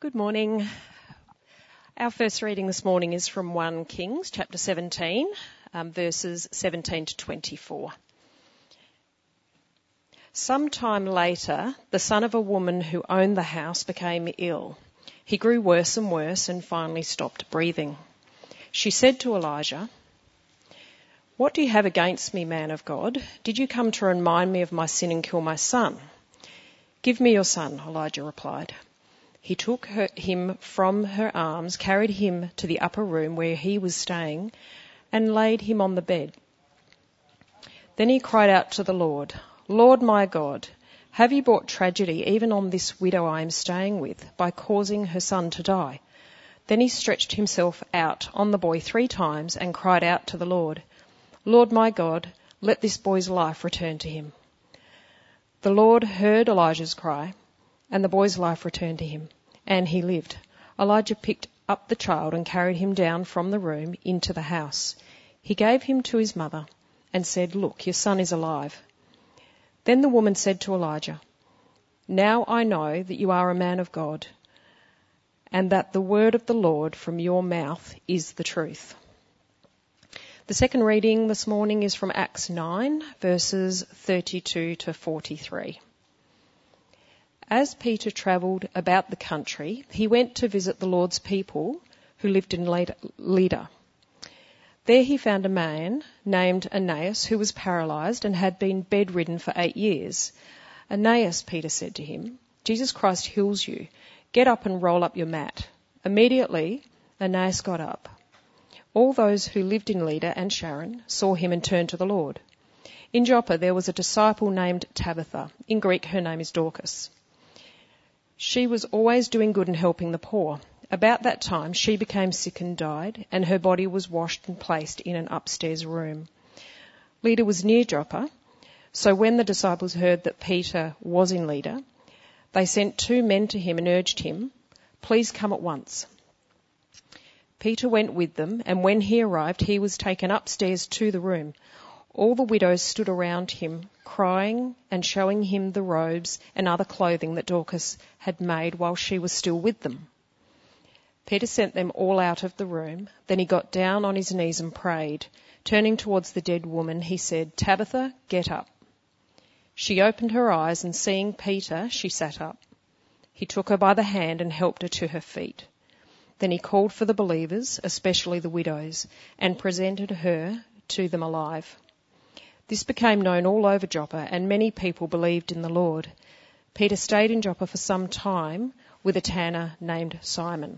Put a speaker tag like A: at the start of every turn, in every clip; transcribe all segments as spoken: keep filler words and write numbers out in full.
A: Good morning. Our first reading this morning is from First Kings chapter seventeen, um, verses seventeen to twenty-four. Some time later, the son of a woman who owned the house became ill. He grew worse and worse and finally stopped breathing. She said to Elijah, "What do you have against me, man of God? Did you come to remind me of my sin and kill my son?" "Give me your son," Elijah replied. He took her, him from her arms, carried him to the upper room where he was staying, and laid him on the bed. Then he cried out to the Lord, "Lord my God, have you brought tragedy even on this widow I am staying with by causing her son to die?" Then he stretched himself out on the boy three times and cried out to the Lord, "Lord my God, let this boy's life return to him." The Lord heard Elijah's cry, and the boy's life returned to him, and he lived. Elijah picked up the child and carried him down from the room into the house. He gave him to his mother and said, "Look, your son is alive." Then the woman said to Elijah, "Now I know that you are a man of God, and that the word of the Lord from your mouth is the truth." The second reading this morning is from Acts nine, verses thirty-two to forty-three. As Peter travelled about the country, he went to visit the Lord's people who lived in Lydda. There he found a man named Aeneas who was paralysed and had been bedridden for eight years. "Aeneas," Peter said to him, "Jesus Christ heals you. Get up and roll up your mat." Immediately, Aeneas got up. All those who lived in Lydda and Sharon saw him and turned to the Lord. In Joppa there was a disciple named Tabitha. In Greek her name is Dorcas. She was always doing good and helping the poor. About that time she became sick and died, and her body was washed and placed in an upstairs room. Lydda was near Joppa, so when the disciples heard that Peter was in Lydda, they sent two men to him and urged him, "Please come at once." Peter went with them, and when he arrived he was taken upstairs to the room. All the widows stood around him, crying and showing him the robes and other clothing that Dorcas had made while she was still with them. Peter sent them all out of the room. Then he got down on his knees and prayed. Turning towards the dead woman, he said, "Tabitha, get up." She opened her eyes, and seeing Peter, she sat up. He took her by the hand and helped her to her feet. Then he called for the believers, especially the widows, and presented her to them alive. This became known all over Joppa, and many people believed in the Lord. Peter stayed in Joppa for some time with a tanner named Simon.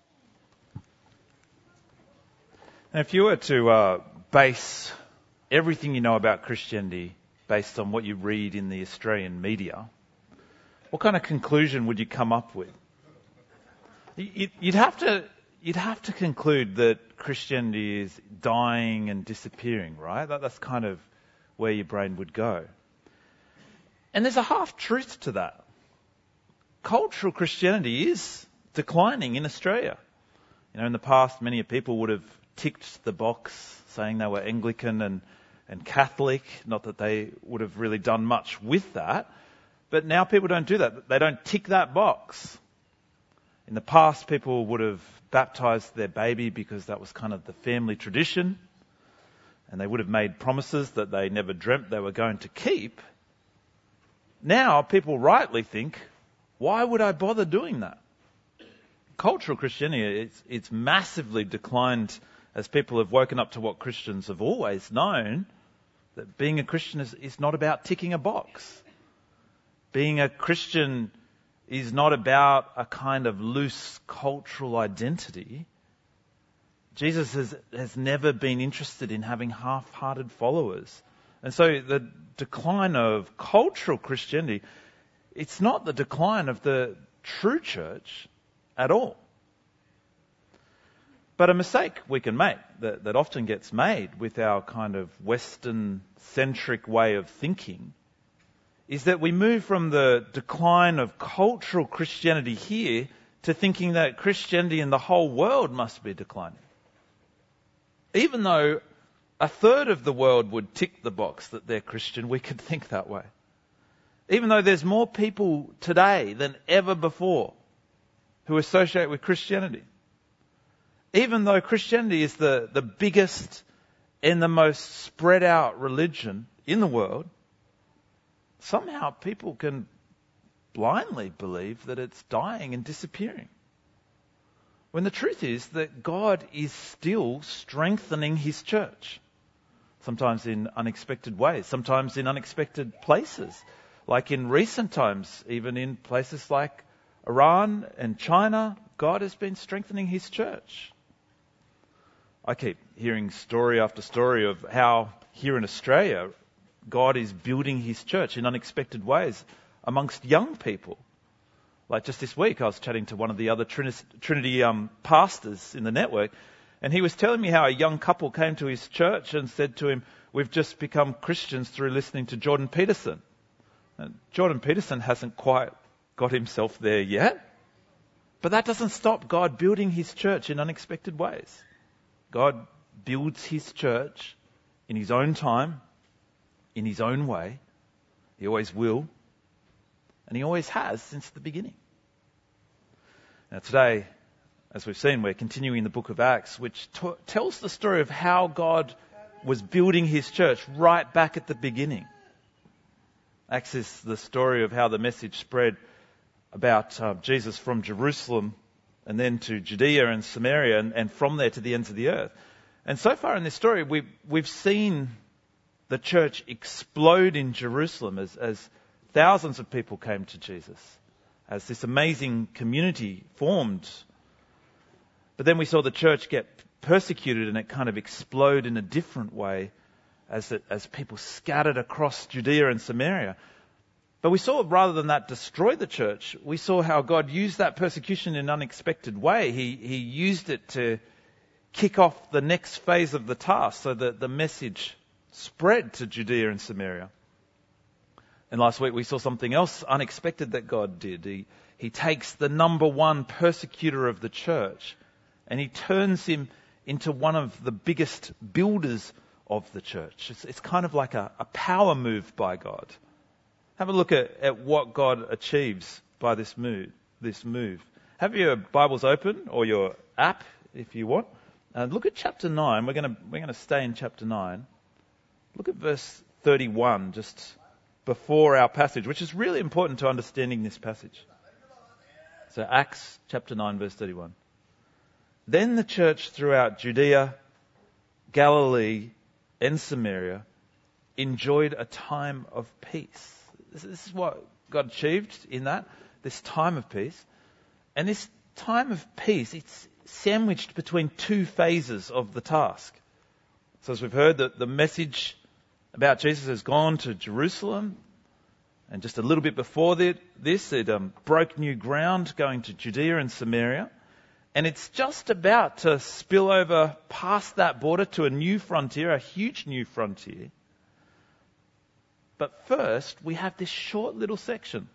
B: Now, if you were to uh, base everything you know about Christianity based on what you read in the Australian media, what kind of conclusion would you come up with? You'd have to, you'd have to conclude that Christianity is dying and disappearing, right? That, that's kind of where your brain would go. And there's a half-truth to that. Cultural Christianity is declining in Australia. You know, in the past, many people would have ticked the box saying they were Anglican and, and Catholic, not that they would have really done much with that. But now people don't do that. They don't tick that box. In the past, people would have baptised their baby because that was kind of the family tradition. And they would have made promises that they never dreamt they were going to keep. Now, people rightly think, why would I bother doing that? Cultural Christianity, it's, it's massively declined as people have woken up to what Christians have always known, that being a Christian is, is not about ticking a box. Being a Christian is not about a kind of loose cultural identity. Jesus has, has never been interested in having half-hearted followers. And so the decline of cultural Christianity, it's not the decline of the true church at all. But a mistake we can make that, that often gets made with our kind of Western-centric way of thinking is that we move from the decline of cultural Christianity here to thinking that Christianity in the whole world must be declining. Even though a third of the world would tick the box that they're Christian, we could think that way. Even though there's more people today than ever before who associate with Christianity. Even though Christianity is the, the biggest and the most spread out religion in the world, somehow people can blindly believe that it's dying and disappearing. When the truth is that God is still strengthening his church. Sometimes in unexpected ways, sometimes in unexpected places. Like in recent times, even in places like Iran and China, God has been strengthening his church. I keep hearing story after story of how here in Australia, God is building his church in unexpected ways amongst young people. Like just this week, I was chatting to one of the other Trinity, Trinity um, pastors in the network, and he was telling me how a young couple came to his church and said to him, "We've just become Christians through listening to Jordan Peterson." And Jordan Peterson hasn't quite got himself there yet, but that doesn't stop God building his church in unexpected ways. God builds his church in his own time, in his own way. He always will, and he always has since the beginning. Now today, as we've seen, we're continuing the book of Acts, which t- tells the story of how God was building his church right back at the beginning. Acts is the story of how the message spread about uh, Jesus from Jerusalem and then to Judea and Samaria and, and from there to the ends of the earth. And so far in this story, we've, we've seen the church explode in Jerusalem as, as thousands of people came to Jesus, as this amazing community formed. But then we saw the church get persecuted and it kind of explode in a different way as it, as people scattered across Judea and Samaria. But we saw, rather than that destroy the church, we saw how God used that persecution in an unexpected way. He, he used it to kick off the next phase of the task so that the message spread to Judea and Samaria. And last week we saw something else unexpected that God did. He, he takes the number one persecutor of the church and he turns him into one of the biggest builders of the church. It's, it's kind of like a, a power move by God. Have a look at, at what God achieves by this move. This move. Have your Bibles open or your app if you want. And look at chapter nine. We're going to we're going to stay in chapter nine. Look at verse thirty-one, just before our passage, which is really important to understanding this passage. So Acts chapter nine, verse thirty-one. Then the church throughout Judea, Galilee, and Samaria enjoyed a time of peace. This is what God achieved in that, this time of peace. And this time of peace, it's sandwiched between two phases of the task. So as we've heard, that the message about Jesus has gone to Jerusalem. And just a little bit before this, it um, broke new ground going to Judea and Samaria. And it's just about to spill over past that border to a new frontier, a huge new frontier. But first, we have this short little section.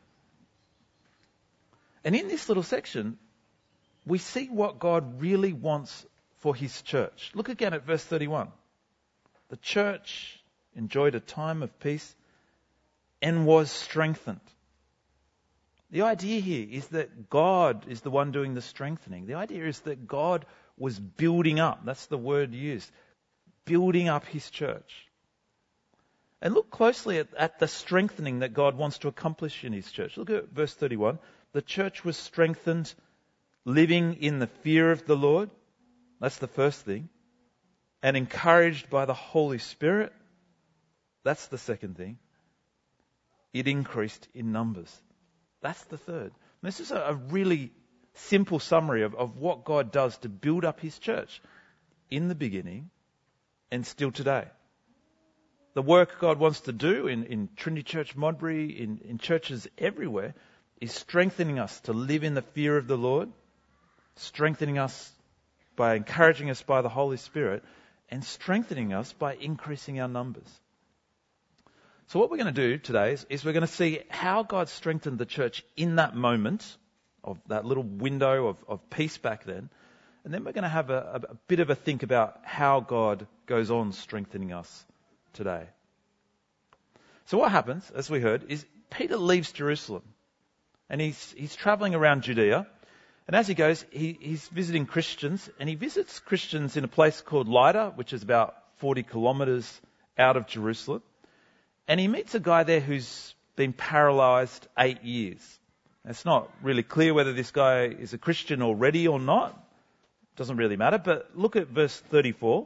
B: And in this little section, we see what God really wants for his church. Look again at verse thirty-one. The church enjoyed a time of peace and was strengthened. The idea here is that God is the one doing the strengthening. The idea is that God was building up. That's the word used. Building up his church. And look closely at, at the strengthening that God wants to accomplish in his church. Look at verse thirty-one. The church was strengthened, living in the fear of the Lord. That's the first thing. And encouraged by the Holy Spirit. That's the second thing. It increased in numbers. That's the third. This is a, a really simple summary of, of what God does to build up his church in the beginning and still today. The work God wants to do in, in Trinity Church Modbury, in, in churches everywhere, is strengthening us to live in the fear of the Lord, strengthening us by encouraging us by the Holy Spirit, and strengthening us by increasing our numbers. So what we're going to do today is, is we're going to see how God strengthened the church in that moment of that little window of, of peace back then. And then we're going to have a, a, a bit of a think about how God goes on strengthening us today. So what happens, as we heard, is Peter leaves Jerusalem and he's he's travelling around Judea, And as he goes, he, he's visiting Christians, and he visits Christians in a place called Lydda, which is about forty kilometres out of Jerusalem. And he meets a guy there who's been paralysed eight years. It's not really clear whether this guy is a Christian already or not. Doesn't really matter. But look at verse thirty-four.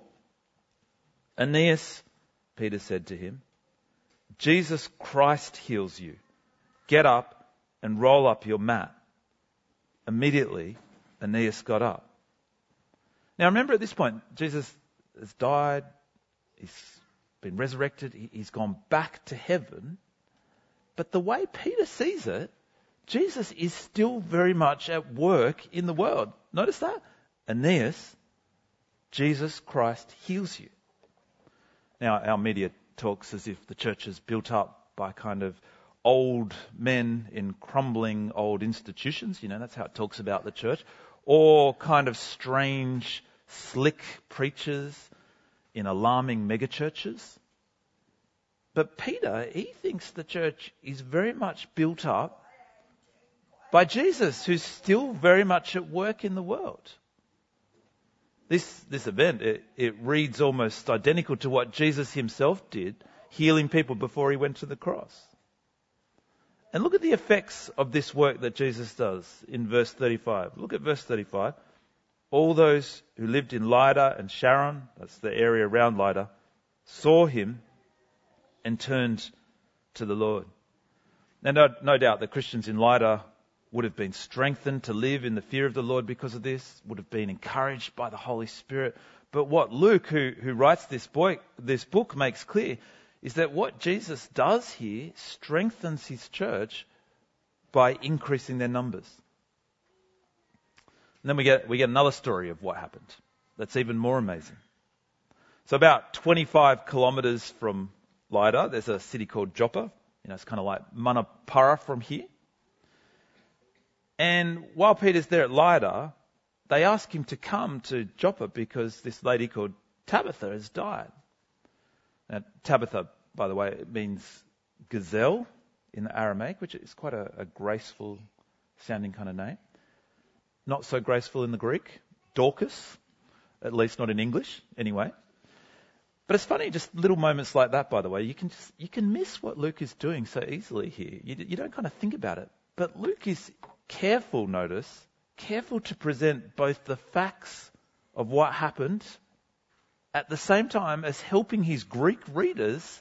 B: Aeneas, Peter said to him, Jesus Christ heals you. Get up and roll up your mat. Immediately, Aeneas got up. Now remember, at this point, Jesus has died. He's been resurrected. He's gone back to heaven. But the way Peter sees it, Jesus is still very much at work in the world. Notice that? Aeneas, Jesus Christ heals you. Now, our media talks as if the church is built up by kind of old men in crumbling old institutions. You know, that's how it talks about the church. Or kind of strange, slick preachers in alarming megachurches. But Peter, he thinks the church is very much built up by Jesus, who's still very much at work in the world. This this event, it, it reads almost identical to what Jesus himself did, healing people before he went to the cross. And look at the effects of this work that Jesus does in verse thirty-five. Look at verse thirty-five. All those who lived in Lydda and Sharon, that's the area around Lydda, saw him and turned to the Lord. Now, no, no doubt the Christians in Lydda would have been strengthened to live in the fear of the Lord because of this, would have been encouraged by the Holy Spirit. But what Luke, who, who writes this book, this book, makes clear is that what Jesus does here strengthens his church by increasing their numbers. And then we get we get another story of what happened that's even more amazing. So about twenty-five kilometres from Lydda, there's a city called Joppa. You know, it's kind of like Manapara from here. And while Peter's there at Lydda, they ask him to come to Joppa because this lady called Tabitha has died. Now, Tabitha, by the way, it means gazelle in the Aramaic, which is quite a, a graceful sounding kind of name. Not so graceful in the Greek. Dorcas, at least not in English, anyway. But it's funny, just little moments like that, by the way, you can just you can miss what Luke is doing so easily here. You, you don't kind of think about it. But Luke is careful, notice, careful to present both the facts of what happened at the same time as helping his Greek readers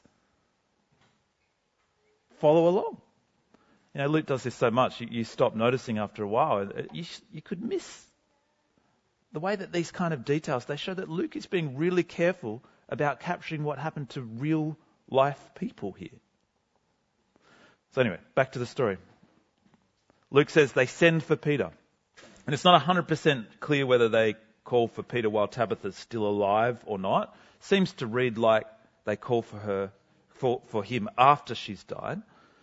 B: follow along. You know, Luke does this so much, you, you stop noticing after a while. You, you could miss the way that these kind of details, they show that Luke is being really careful about capturing what happened to real life people here. So anyway, back to the story. Luke says they send for Peter. And it's not one hundred percent clear whether they call for Peter while Tabitha's still alive or not. Seems to read like they call for her, for, for him after she's died.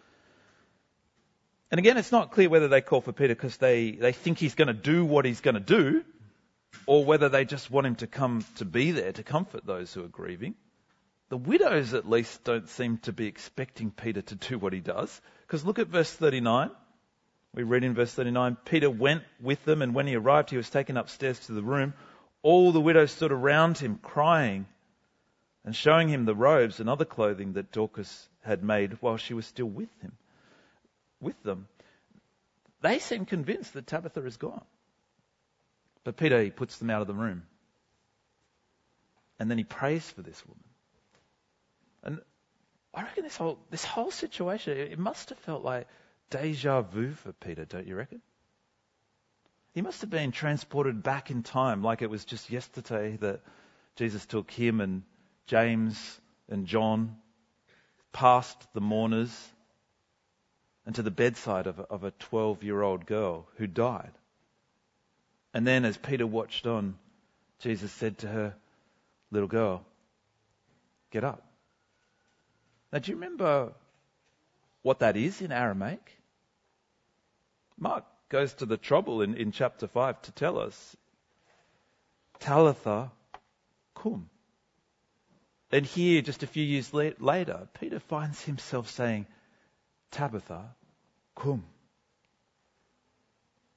B: And again, it's not clear whether they call for Peter because they, they think he's going to do what he's going to do, or whether they just want him to come to be there to comfort those who are grieving. The widows, at least, don't seem to be expecting Peter to do what he does. Because look at verse thirty-nine. We read in verse thirty-nine, Peter went with them, and when he arrived, he was taken upstairs to the room. All the widows stood around him, crying and showing him the robes and other clothing that Dorcas had made while she was still with him, with them. They seem convinced that Tabitha is gone. But Peter, he puts them out of the room. And then he prays for this woman. And I reckon this whole this whole situation, it must have felt like deja vu for Peter, don't you reckon? He must have been transported back in time, like it was just yesterday that Jesus took him and James and John past the mourners and to the bedside of a, of a twelve-year-old girl who died. And then as Peter watched on, Jesus said to her, little girl, get up. Now, do you remember what that is in Aramaic? Mark goes to the trouble in, in chapter five to tell us. Talitha cum. And here, just a few years la- later, Peter finds himself saying, Tabitha cum.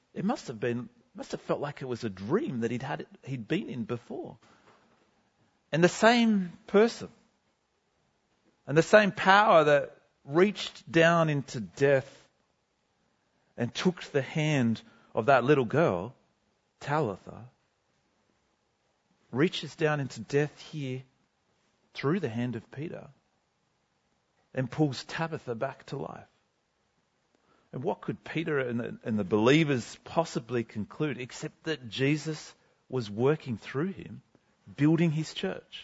B: It must have been, must have felt like it was a dream that he'd had, he'd been in before. And the same person, and the same power that reached down into death and took the hand of that little girl, Talitha, reaches down into death here through the hand of Peter and pulls Tabitha back to life. And what could Peter and the, and the believers possibly conclude except that Jesus was working through him, building his church?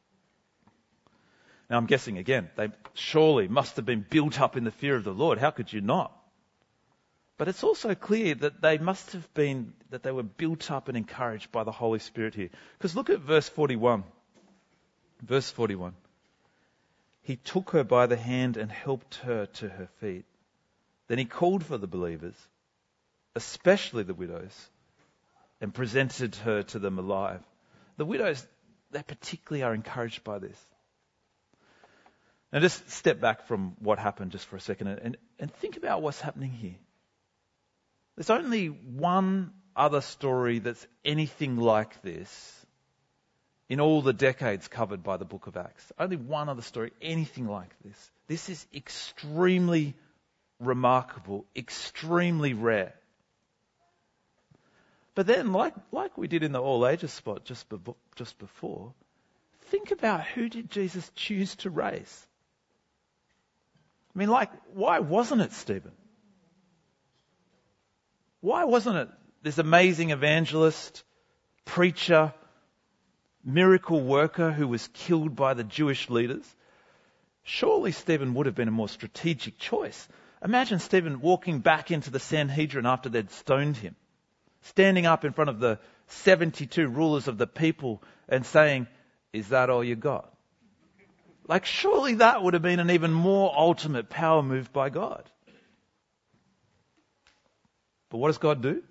B: Now I'm guessing again, they surely must have been built up in the fear of the Lord. How could you not? But it's also clear that they must have been, that they were built up and encouraged by the Holy Spirit here. Because look at verse forty-one. Verse forty-one. He took her by the hand and helped her to her feet. Then he called for the believers, especially the widows, and presented her to them alive. The widows, they particularly are encouraged by this. Now just step back from what happened just for a second and, and think about what's happening here. There's only one other story that's anything like this in all the decades covered by the book of Acts. Only one other story, anything like this. This is extremely remarkable, extremely rare. But then, like, like we did in the all ages spot just, be, just before, think about who did Jesus choose to raise? I mean, like, why wasn't it Stephen? Why wasn't it this amazing evangelist, preacher, miracle worker who was killed by the Jewish leaders? Surely Stephen would have been a more strategic choice. Imagine Stephen walking back into the Sanhedrin after they'd stoned him, standing up in front of the seventy-two rulers of the people and saying, "Is that all you got?" Like, surely that would have been an even more ultimate power move by God. But what does God do?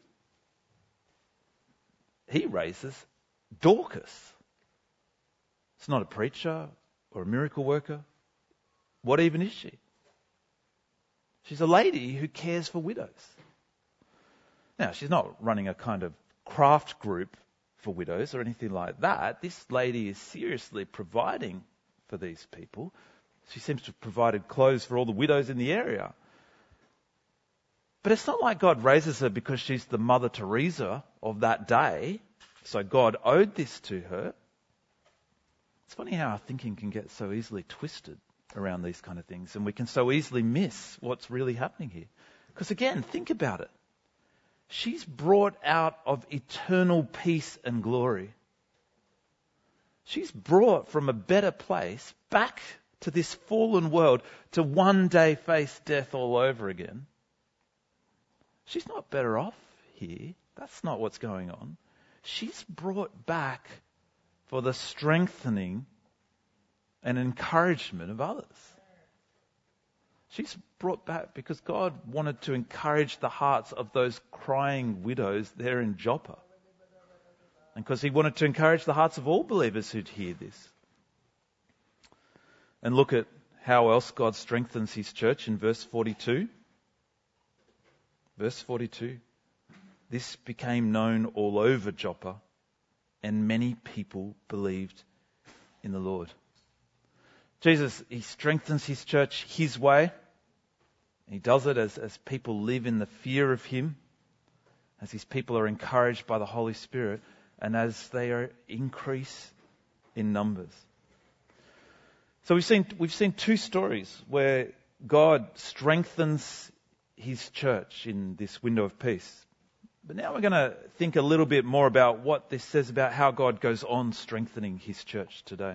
B: He raises Dorcas. It's not a preacher or a miracle worker. What even is she? She's a lady who cares for widows. Now, she's not running a kind of craft group for widows or anything like that. This lady is seriously providing for these people. She seems to have provided clothes for all the widows in the area. But it's not like God raises her because she's the Mother Teresa of that day, so God owed this to her. It's funny how our thinking can get so easily twisted around these kind of things, and we can so easily miss what's really happening here. Because again, think about it. She's brought out of eternal peace and glory. She's brought from a better place back to this fallen world to one day face death all over again. She's not better off here. That's not what's going on. She's brought back for the strengthening and encouragement of others. She's brought back because God wanted to encourage the hearts of those crying widows there in Joppa. And because he wanted to encourage the hearts of all believers who'd hear this. And look at how else God strengthens his church in verse forty-two. Verse forty-two. This became known all over Joppa, and many people believed in the Lord. Jesus, he strengthens his church his way. He does it as, as people live in the fear of him, as his people are encouraged by the Holy Spirit, and as they are increase in numbers. So we've seen we've seen two stories where God strengthens his church in this window of peace. But now we're going to think a little bit more about what this says about how God goes on strengthening his church today.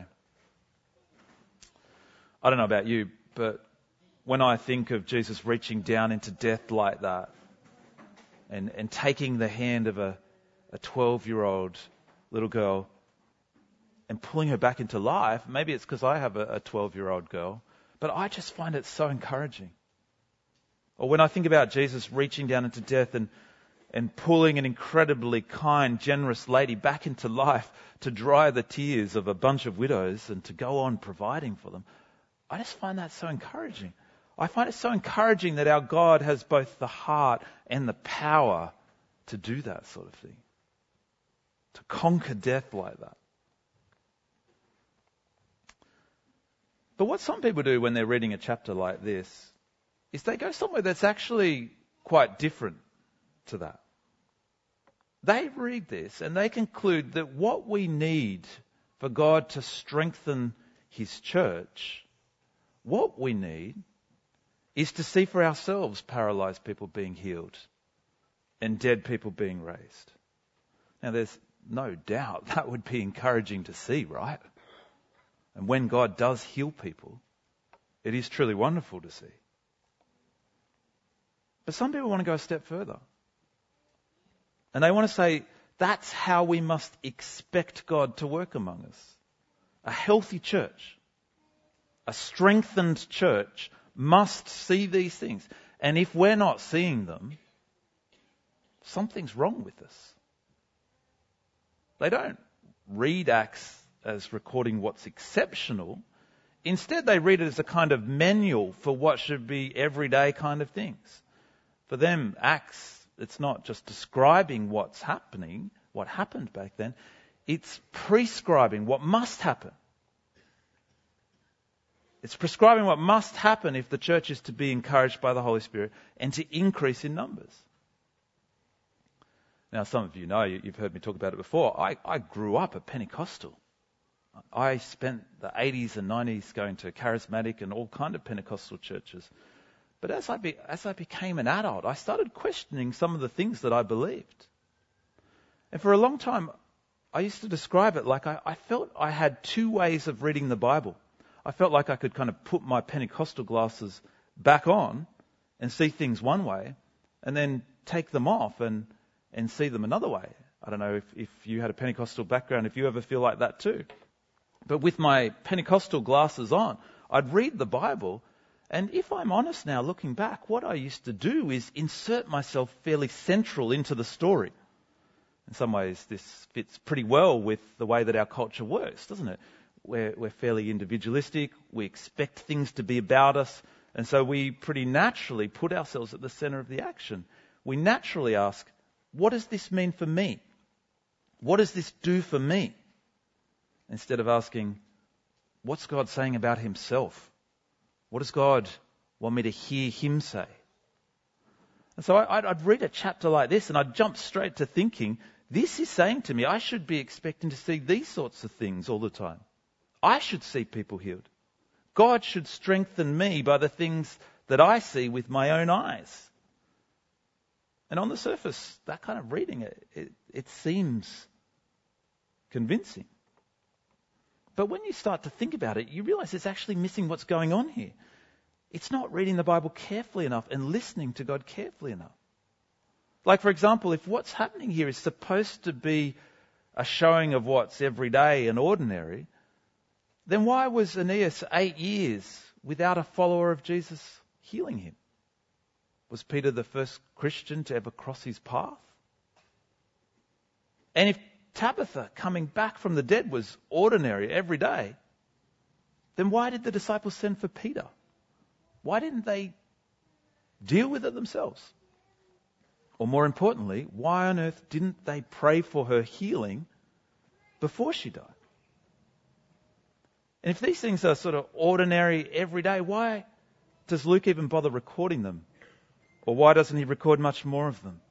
B: I don't know about you, but when I think of Jesus reaching down into death like that and, and taking the hand of a, a twelve-year-old little girl and pulling her back into life, maybe it's because I have a, a twelve-year-old girl, but I just find it so encouraging. Or when I think about Jesus reaching down into death and, and pulling an incredibly kind, generous lady back into life to dry the tears of a bunch of widows and to go on providing for them, I just find that so encouraging. I find it so encouraging that our God has both the heart and the power to do that sort of thing, to conquer death like that. But what some people do when they're reading a chapter like this is they go somewhere that's actually quite different to that. They read this and they conclude that what we need for God to strengthen his church, what we need is to see for ourselves paralyzed people being healed and dead people being raised. Now there's no doubt that would be encouraging to see, right? And when God does heal people, it is truly wonderful to see. But some people want to go a step further. And they want to say, that's how we must expect God to work among us. A healthy church, a strengthened church must see these things. And if we're not seeing them, something's wrong with us. They don't read Acts as recording what's exceptional. Instead, they read it as a kind of manual for what should be everyday kind of things. For them, Acts, it's not just describing what's happening, what happened back then. It's prescribing what must happen. It's prescribing what must happen if the church is to be encouraged by the Holy Spirit and to increase in numbers. Now, some of you know, you've heard me talk about it before. I, I grew up a Pentecostal. I spent the eighties and nineties going to charismatic and all kind of Pentecostal churches. But as I, be, as I became an adult, I started questioning some of the things that I believed. And for a long time, I used to describe it like I, I felt I had two ways of reading the Bible. I felt like I could kind of put my Pentecostal glasses back on and see things one way, and then take them off and, and see them another way. I don't know if, if you had a Pentecostal background, if you ever feel like that too. But with my Pentecostal glasses on, I'd read the Bible. And if I'm honest now, looking back, what I used to do is insert myself fairly central into the story. In some ways, this fits pretty well with the way that our culture works, doesn't it? We're, we're fairly individualistic. We expect things to be about us. And so we pretty naturally put ourselves at the center of the action. We naturally ask, what does this mean for me? What does this do for me? Instead of asking, what's God saying about himself? What does God want me to hear him say? And so I'd, I'd read a chapter like this and I'd jump straight to thinking, this is saying to me, I should be expecting to see these sorts of things all the time. I should see people healed. God should strengthen me by the things that I see with my own eyes. And on the surface, that kind of reading, it, it, it seems convincing. But when you start to think about it, you realize it's actually missing what's going on here. It's not reading the Bible carefully enough and listening to God carefully enough. Like, for example, if what's happening here is supposed to be a showing of what's everyday and ordinary, then why was Aeneas eight years without a follower of Jesus healing him? Was Peter the first Christian to ever cross his path? And if Tabitha coming back from the dead was ordinary every day, then why did the disciples send for Peter? Why didn't they deal with it themselves? Or more importantly, why on earth didn't they pray for her healing before she died? And if these things are sort of ordinary every day, why does Luke even bother recording them? Or why doesn't he record much more of them?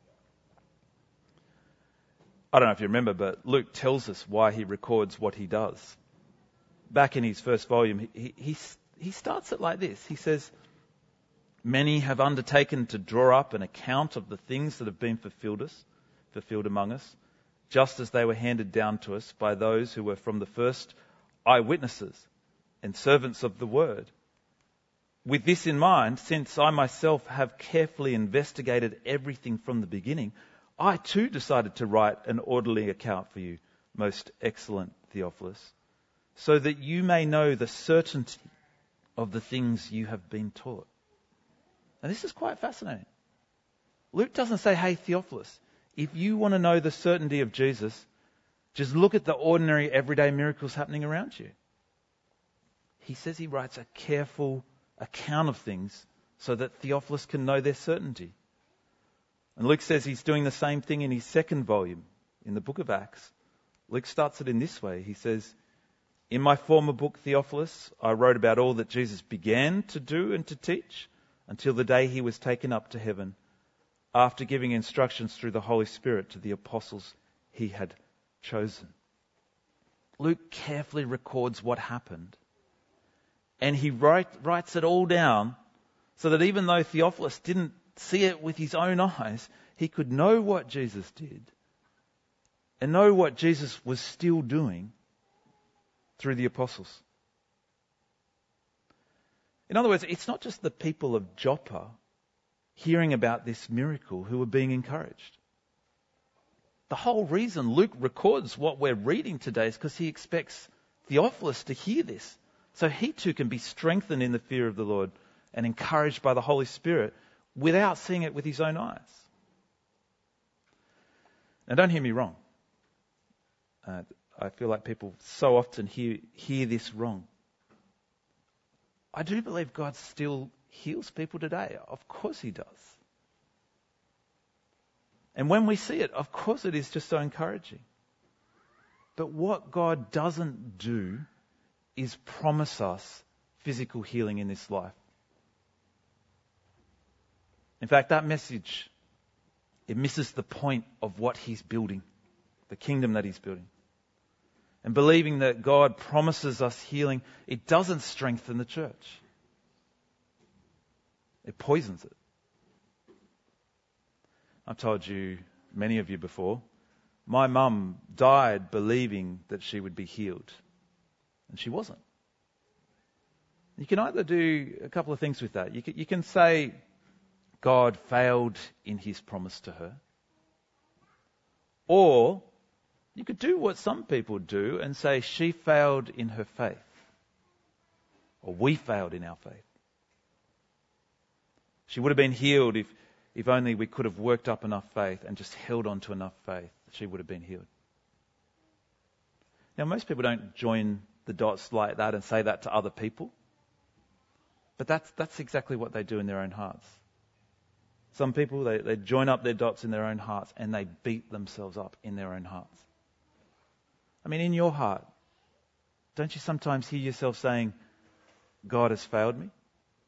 B: I don't know if you remember, but Luke tells us why he records what he does. Back in his first volume, he, he, he starts it like this. He says, many have undertaken to draw up an account of the things that have been fulfilled us, fulfilled among us, just as they were handed down to us by those who were from the first eyewitnesses and servants of the word. With this in mind, since I myself have carefully investigated everything from the beginning, I too decided to write an orderly account for you, most excellent Theophilus, so that you may know the certainty of the things you have been taught. Now this is quite fascinating. Luke doesn't say, hey Theophilus, if you want to know the certainty of Jesus, just look at the ordinary everyday miracles happening around you. He says he writes a careful account of things so that Theophilus can know their certainty. And Luke says he's doing the same thing in his second volume, in the book of Acts. Luke starts it in this way. He says, "In my former book, Theophilus, I wrote about all that Jesus began to do and to teach until the day he was taken up to heaven, after giving instructions through the Holy Spirit to the apostles he had chosen." Luke carefully records what happened. And he write, writes it all down so that even though Theophilus didn't see it with his own eyes, he could know what Jesus did and know what Jesus was still doing through the apostles. In other words, it's not just the people of Joppa hearing about this miracle who were being encouraged. The whole reason Luke records what we're reading today is because he expects Theophilus to hear this, so he too can be strengthened in the fear of the Lord and encouraged by the Holy Spirit without seeing it with his own eyes. Now, don't hear me wrong. Uh, I feel like people so often hear, hear this wrong. I do believe God still heals people today. Of course he does. And when we see it, of course it is just so encouraging. But what God doesn't do is promise us physical healing in this life. In fact, that message, it misses the point of what he's building, the kingdom that he's building. And believing that God promises us healing, it doesn't strengthen the church. It poisons it. I've told you, many of you before, my mum died believing that she would be healed. And she wasn't. You can either do a couple of things with that. You can, you can say God failed in his promise to her. Or you could do what some people do and say she failed in her faith. Or we failed in our faith. She would have been healed if, if only we could have worked up enough faith and just held on to enough faith. She would have been healed. Now, most people don't join the dots like that and say that to other people. But that's that's exactly what they do in their own hearts. Some people, they, they join up their dots in their own hearts and they beat themselves up in their own hearts. I mean, in your heart, don't you sometimes hear yourself saying, God has failed me?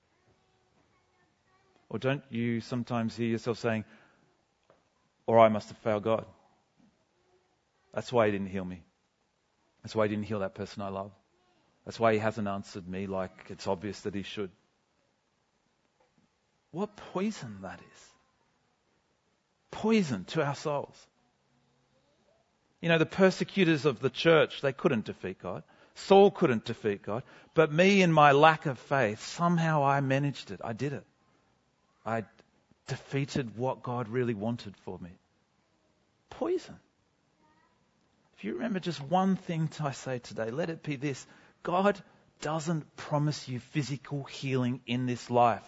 B: Or don't you sometimes hear yourself saying, or I must have failed God? That's why he didn't heal me. That's why he didn't heal that person I love. That's why he hasn't answered me like it's obvious that he should. What poison that is. Poison to our souls. You know, the persecutors of the church, they couldn't defeat God. Saul couldn't defeat God. But me in my lack of faith, somehow I managed it. I did it. I defeated what God really wanted for me. Poison. If you remember just one thing I say today, let it be this. God doesn't promise you physical healing in this life.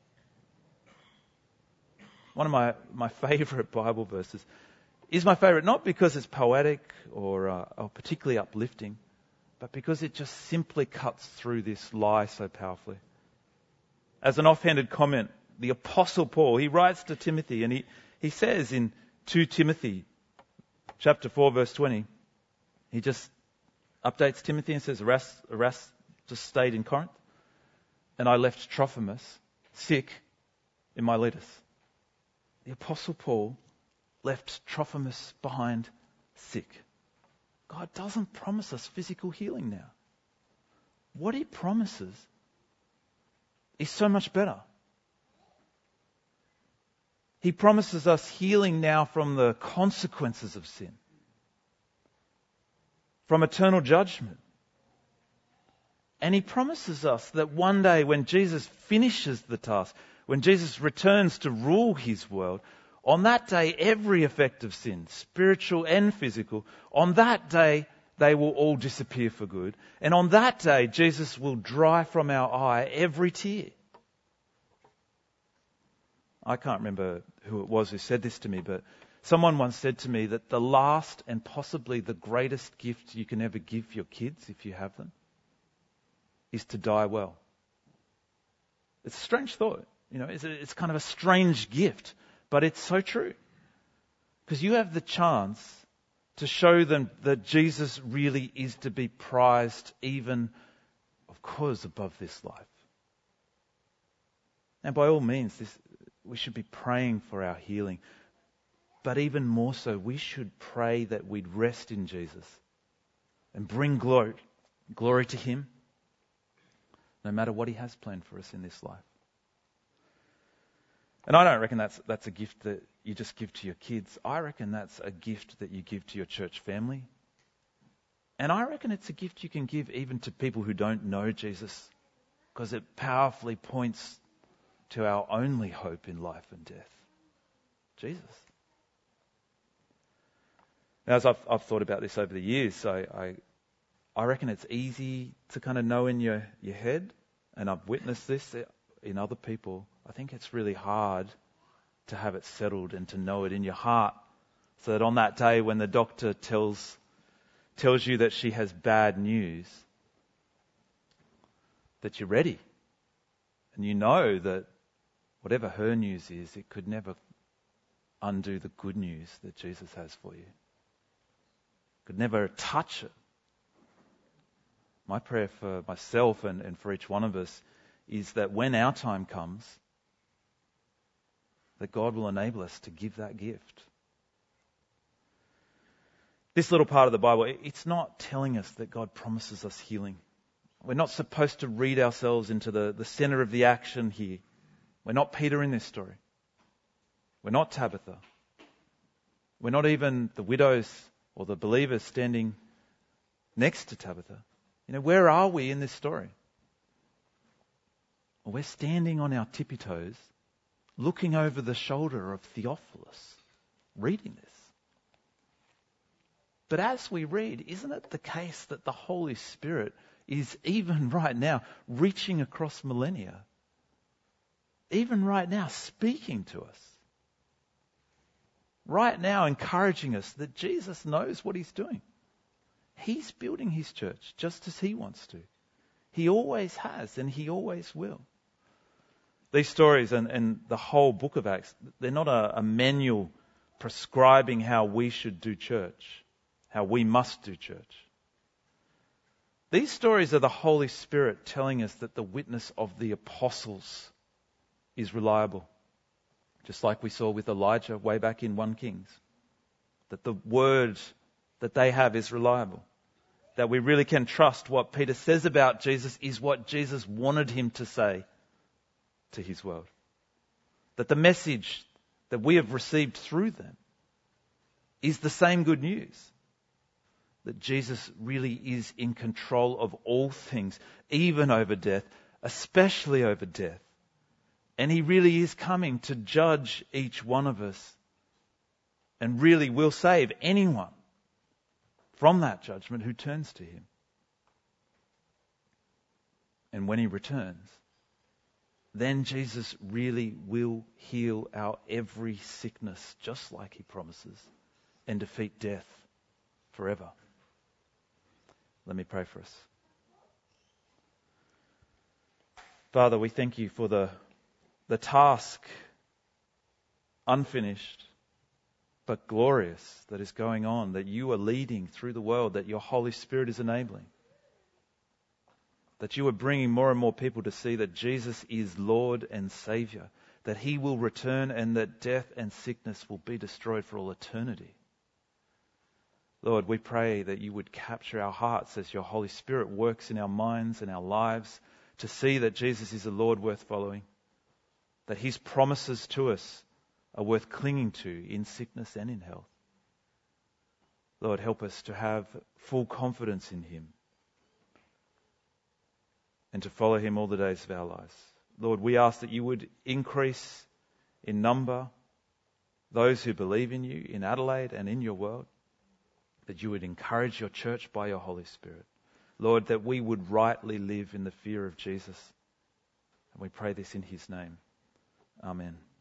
B: One of my, my favourite Bible verses is my favourite, not because it's poetic or, uh, or particularly uplifting, but because it just simply cuts through this lie so powerfully. As an offhanded comment, the Apostle Paul, he writes to Timothy and he, he says in Second Timothy chapter four verse twenty, he just updates Timothy and says, Erastus, Erastus just stayed in Corinth and I left Trophimus sick in Miletus. The Apostle Paul left Trophimus behind sick. God doesn't promise us physical healing now. What he promises is so much better. He promises us healing now from the consequences of sin, from eternal judgment. And he promises us that one day when Jesus finishes the task, when Jesus returns to rule his world, on that day every effect of sin, spiritual and physical, on that day they will all disappear for good. And on that day Jesus will dry from our eye every tear. I can't remember who it was who said this to me, but someone once said to me that the last and possibly the greatest gift you can ever give your kids, if you have them, is to die well. It's a strange thought. You know, it's, a, it's kind of a strange gift. But it's so true. Because you have the chance to show them that Jesus really is to be prized even, of course, above this life. And by all means, this, we should be praying for our healing. But even more so, we should pray that we'd rest in Jesus and bring glory, glory to Him, no matter what He has planned for us in this life. And I don't reckon that's that's a gift that you just give to your kids. I reckon that's a gift that you give to your church family. And I reckon it's a gift you can give even to people who don't know Jesus, because it powerfully points to our only hope in life and death, Jesus. Now, as I've, I've thought about this over the years, I, I, I reckon it's easy to kind of know in your, your head, and I've witnessed this in other people. I think it's really hard to have it settled and to know it in your heart, so that on that day when the doctor tells tells you that she has bad news, that you're ready. And you know that whatever her news is, it could never undo the good news that Jesus has for you. Could never touch it. My prayer for myself and, and for each one of us is that when our time comes, that God will enable us to give that gift. This little part of the Bible, it's not telling us that God promises us healing. We're not supposed to read ourselves into the, the center of the action here. We're not Peter in this story. We're not Tabitha. We're not even the widows or the believers standing next to Tabitha. You know, where are we in this story? Well, we're standing on our tippy toes, looking over the shoulder of Theophilus, reading this. But as we read, isn't it the case that the Holy Spirit is even right now reaching across millennia, even right now speaking to us, right now encouraging us that Jesus knows what He's doing. He's building His church just as He wants to. He always has and He always will. These stories and, and the whole book of Acts, they're not a, a manual prescribing how we should do church, how we must do church. These stories are the Holy Spirit telling us that the witness of the apostles is reliable. Just like we saw with Elijah way back in First Kings. That the word that they have is reliable. That we really can trust what Peter says about Jesus is what Jesus wanted him to say to his world. That the message that we have received through them is the same good news. That Jesus really is in control of all things, even over death, especially over death. And He really is coming to judge each one of us and really will save anyone from that judgment who turns to Him. And when He returns, then Jesus really will heal our every sickness, just like He promises, and defeat death forever. Let me pray for us. Father, we thank You for the, the task, unfinished, but glorious, that is going on, that You are leading through the world, that Your Holy Spirit is enabling. That You are bringing more and more people to see that Jesus is Lord and Saviour, that He will return and that death and sickness will be destroyed for all eternity. Lord, we pray that You would capture our hearts as Your Holy Spirit works in our minds and our lives to see that Jesus is a Lord worth following, that His promises to us are worth clinging to in sickness and in health. Lord, help us to have full confidence in Him and to follow Him all the days of our lives. Lord, we ask that You would increase in number those who believe in You in Adelaide and in Your world, that You would encourage Your church by Your Holy Spirit. Lord, that we would rightly live in the fear of Jesus. And we pray this in His name. Amen.